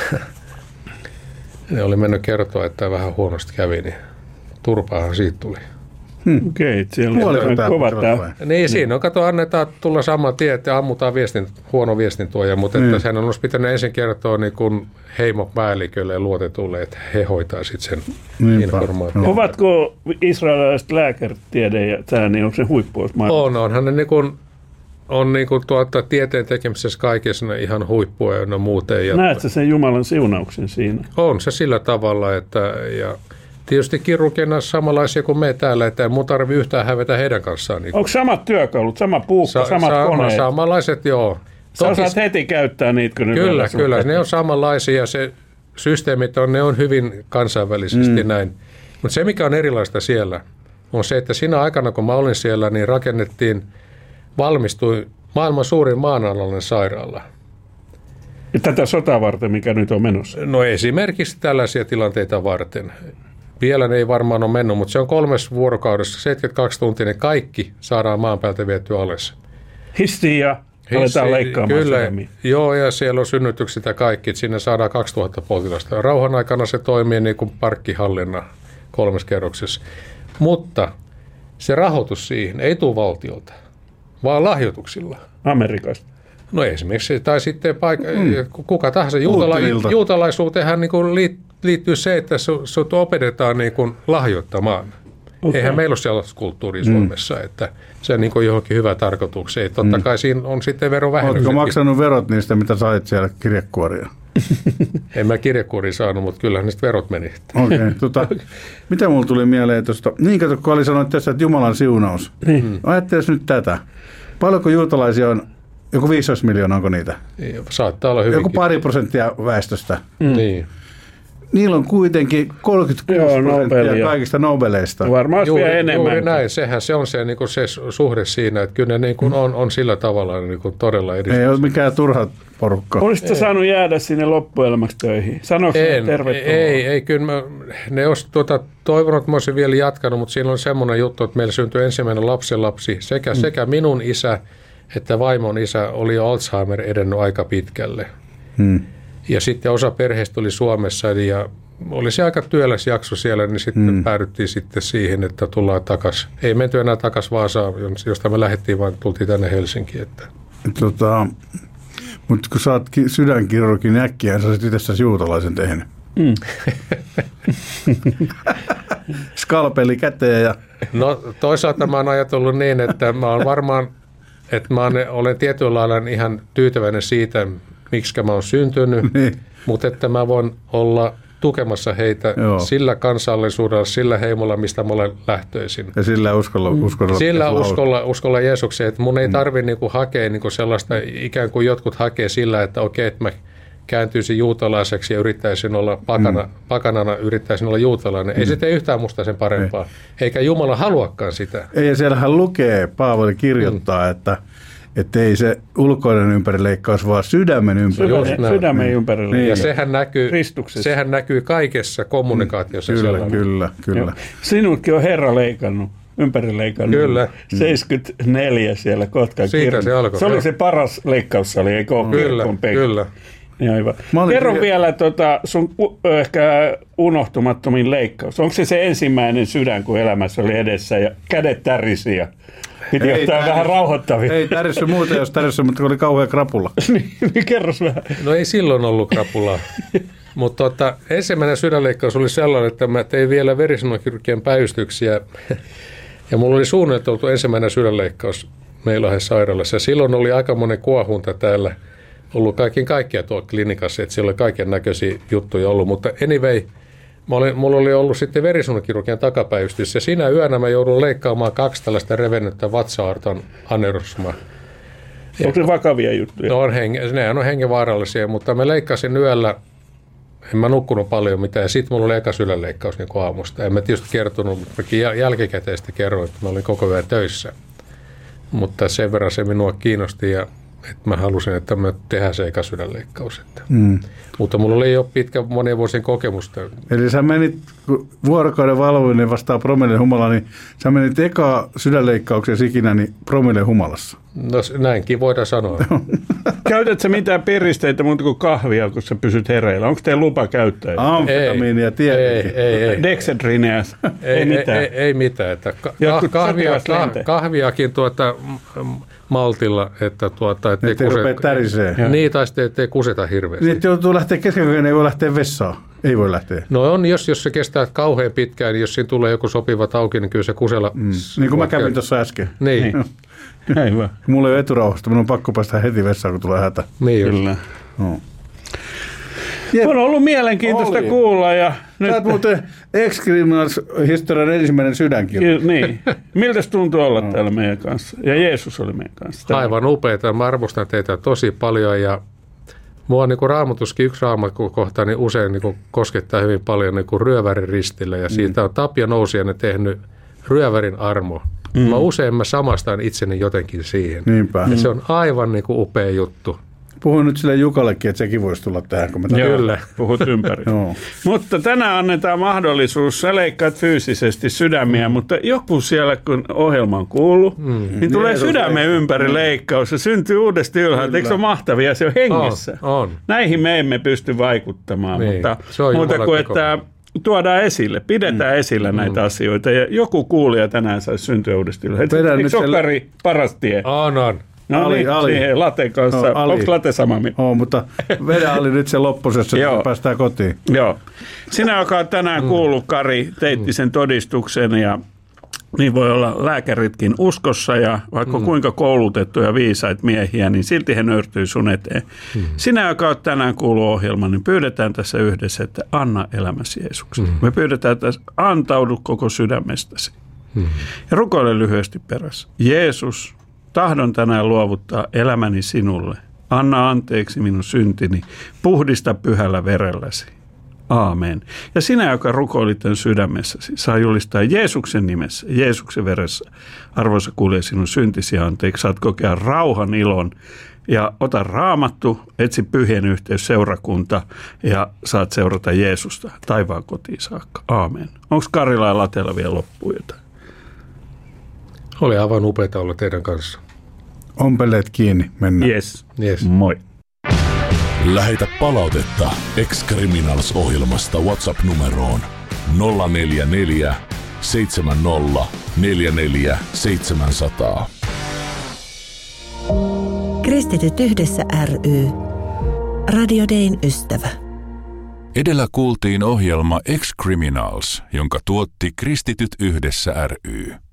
ne oli mennyt kertoa, että vähän huonosti kävi, niin turpaahan siitä tuli. Okei, siellä on kova tämä. Niin, siinä on, annetaan tulla saman tien, että ammutaan huono viestintuoja, mutta että sehän on olisi pitänyt ensin kertoa niin kuin heimopäällikölle ja luotetulle, että he hoitaa sitten sen informaation. Ovatko israelilaiset lääkäritiede ja tämä, niin onko se huippuus maailmassa? Onhan ne on tieteen tekemisessä kaikessa ihan huippua ja muuten. Näetkö sen Jumalan siunauksen siinä? On se sillä tavalla, että tietysti kirurgina samanlaisia kuin me täällä, että ei mun tarvitse yhtään hävetä heidän kanssaan. Onko samat työkalut, sama puukka, samat koneet? Samanlaiset, joo. Sä osaat heti käyttää niitä, kun Kyllä, ne on samanlaisia ja se systeemit ne on hyvin kansainvälisesti näin. Mutta se, mikä on erilaista siellä, on se, että siinä aikana, kun mä olin siellä, niin valmistui maailman suurin maanalainen sairaala. Ja tätä sotaa varten, mikä nyt on menossa? No esimerkiksi tällaisia tilanteita varten. Vielä ne ei varmaan ole mennyt, mutta se on 3 vuorokaudessa, 72 tuntia, niin kaikki saadaan maan päältä viettyä alas. Histiin ja aletaan leikkaamaan sydämiä. Joo, ja siellä on synnytykset ja kaikki, että sinne saadaan 2000 potilasta. Rauhan aikana se toimii niin kuin parkkihallina 3 kerroksessa. Mutta se rahoitus siihen ei tule valtiolta, vaan lahjoituksilla. Amerikasta. No esimerkiksi, tai sitten kuka tahansa juutalaisuuteenhan niin kuin liittyy se, että sut opetetaan niin kuin lahjoittamaan. Okay. Eihän meillä ole sellaista kulttuuria Suomessa, että se on niin kuin johonkin hyvä tarkoitukseen. Totta kai siinä on sitten verovähennykset. Oletko maksanut verot niistä, mitä sait siellä kirjekuoria? En mä kirjekuoria saanut, mutta kyllähän niistä verot meni. Okei. Mitä mulla tuli mieleen tuosta? Niin kato, kun Ali sanoi tässä, että Jumalan siunaus. Ajattelis nyt tätä. Paljonko juutalaisia on? Joku 15 miljoonaa, onko niitä? Saattaa olla hyvinkin. Joku 2% väestöstä. Niin. Niillä on kuitenkin 36% kaikista Nobeleista. Varmaan vielä enemmän. Juuri näin. Sehän se on se, niin kuin se suhde siinä, että kyllä ne niin kuin on sillä tavalla niin kuin todella edistystä. Ei ole mikään turha porukka. Olisitko saanut jäädä sinne loppuelämäksi töihin? Sanoiko tervetuloa? Ei, kyllä ne olisi toivonut, että mä olisin vielä jatkanut, mutta siinä on semmoinen juttu, että meillä syntyi ensimmäinen lapsenlapsi. Sekä minun isä että vaimon isä oli jo Alzheimer edennyt aika pitkälle. Ja sitten osa perheestä oli Suomessa ja oli se aika työläs jakso siellä, niin sitten päädyttiin sitten siihen, että tullaan takaisin. Ei menty enää takaisin Vaasaan, josta me lähdettiin, vaan tultiin tänne Helsinkiin. Mutta kun sä oot sydänkirurgin äkkiä, sä olisit itse juutalaisen tehnyt. Skalpeli käteen ja... No toisaalta mä oon ajatellut niin, että mä oon varmaan, että olen tietyllä lailla ihan tyytyväinen siitä, miksi mä oon syntynyt, mutta että mä voin olla tukemassa heitä sillä kansallisuudella, sillä heimolla, mistä mä olen lähtöisin. Ja sillä uskolla Jeesukseen, että mun ei tarvitse niinku hakea niinku sellaista, ikään kuin jotkut hakee sillä, että okei, että mä kääntyisin juutalaiseksi ja yrittäisin olla pakanana, yrittäisin olla juutalainen. Ei se tee yhtään musta sen parempaa, eikä Jumala haluakaan sitä. Ei, ja siellähän lukee, Paavali kirjoittaa, että Että ei se ulkoinen ympärileikkaus, vaan sydämen ympärileikkaus. Sydämen ympärillä. Ja sehän näkyy kaikessa kommunikaatiossa. Kyllä. Sinutkin on Herra leikannut, ympärileikannut. Kyllä. 74 siellä Kotkan Siitä se alkoi. Se oli se paras leikkaussali, eikö ole? Kyllä. Ja hyvä. Kerro vielä sun ehkä unohtumattomin leikkaus. Onko se ensimmäinen sydän, kun elämässä oli edessä ja kädet tärisi ja piti ottaa vähän rauhoittavia? Ei tärissy muuta, jos tärissy, mutta oli kauhea krapula. Niin, kerros vähän. No ei silloin ollut krapulaa. Mutta ensimmäinen sydänleikkaus oli sellainen, että mä tein vielä verisuonikirurgian päivystyksiä. Ja mulla oli suunniteltu ensimmäinen sydänleikkaus Meilahden sairaalassa. Ja silloin oli aika monen kuohunta täällä ollut kaikkia tuolla klinikassa, että siellä oli kaiken näköisiä juttuja ollut. Mutta anyway, mulla oli ollut sitten verisuonikirurgian takapäivystys. Ja siinä yönä mä joudun leikkaamaan 2 tällaista revennyttä vatsa-aortan aneurysmaa. Onko se vakavia juttuja? No nehän on hengenvaarallisia, mutta mä leikkasin yöllä. En mä nukkunut paljon mitään. Sitten mulla oli eka sydänleikkaus niin kuin aamusta. En mä tietysti kertonut, mutta jälkikäteen sitten kerroin, että mä olin koko ajan töissä. Mutta sen verran se minua kiinnosti ja että mä halusin, että me tehdään se eka sydänleikkaus. Mutta mulla oli jo pitkä monien vuosien kokemusta. Eli sä menit, kun vuorokauden valvominen vastaa promillehumala, niin sä menit eka sydänleikkaukseen ikinä niin promillehumalassa. No näinkin voidaan sanoa. Käytätkö mitään piristeitä muuta kuin kahvia, kun sä pysyt hereillä? Onko teillä lupa käyttää? Amfetamiinia tietenkin. Ei. Dexedrineä? Ei mitään. Ei mitään. Että kahviakin maltilla, että ei rupea tärisee. Niin, tai sitten ettei kuseta hirveästi. Niin, että joutuu lähteä kesken, ei voi lähteä vessaan. Ei voi lähteä. No on, jos se kestää kauhean pitkään, niin jos siinä tulee joku sopiva tauki, niin kyllä se kusella... Niin kuin mä kävin tuossa äsken. Niin. Hyvä. Mulla ei ole eturauhasta, minun on pakko päästä heti vessaan, kun tulee hätä. Niin kyllä. No. On ollut mielenkiintoista kuulla. Ja sä oot muuten ex-criminals-historian ensimmäinen sydänkirurgi. Niin. Miltä tuntuu olla täällä meidän kanssa? Ja Jeesus oli meidän kanssa. Aivan upeita. Mä arvostan teitä tosi paljon ja mua niin Raamatuskin yksi raamattukohta niin usein niin koskettaa hyvin paljon niin ryövärin ristillä ja siitä on Tapio Nousiainen tehnyt ryövärin armo. Mä samastan itseni jotenkin siihen. Niinpä. Ja se on aivan niin upea juttu. Puhun nyt sille Jukallekin, että sekin voisi tulla tähän. Kun Kyllä, puhut ympäri. Mutta tänään annetaan mahdollisuus, sä leikkaat fyysisesti sydämiä, mutta joku siellä, kun ohjelma on kuullut, niin tulee sydämen ympäri leikkaus. Se syntyy uudesti ylhäältä. Eikö se ole mahtavia? Se on hengessä. On. Näihin me emme pysty vaikuttamaan, niin, mutta muuta kuin, että tuodaan esille, pidetään esillä näitä asioita. Ja joku kuulija tänään saisi syntyä uudesti ylhäältä. Eikö se ole Kari paras tie? On. No Ali. Siihen laten kanssa. Onko late sama? Mutta vedä Ali nyt se loppusessa, että päästään kotiin. Joo. Sinä, joka on tänään kuullut, Kari, teitti sen todistuksen ja niin voi olla lääkäritkin uskossa ja vaikka kuinka koulutettuja viisaita miehiä, niin silti he nöyrtyy sun eteen. Sinä, joka on tänään kuullut ohjelman, niin pyydetään tässä yhdessä, että anna elämäsi Jeesukselle. Me pyydetään, että antaudu koko sydämestäsi. Ja rukoile lyhyesti perässä. Jeesus, tahdon tänään luovuttaa elämäni sinulle. Anna anteeksi minun syntini. Puhdista pyhällä verelläsi. Aamen. Ja sinä, joka rukoilit tämän sydämessäsi, saa julistaa Jeesuksen nimessä, Jeesuksen veressä. Arvoisa kuulija, sinun syntisi anteeksi. Saat kokea rauhan, ilon ja ota Raamattu, etsi pyhien yhteys, seurakunta ja saat seurata Jeesusta taivaan kotiin saakka. Aamen. Onko Karilla ja Latella vielä loppuun jotain? Oli aivan upeata olla teidän kanssa. Ompeleet kiinni, mennään. Yes. Moi. Lähetä palautetta Ex-Criminals-ohjelmasta WhatsApp-numeroon 044 70 44 700. Kristityt yhdessä ry. Radio Dayn ystävä. Edellä kuultiin ohjelma Ex-Criminals, jonka tuotti Kristityt yhdessä ry.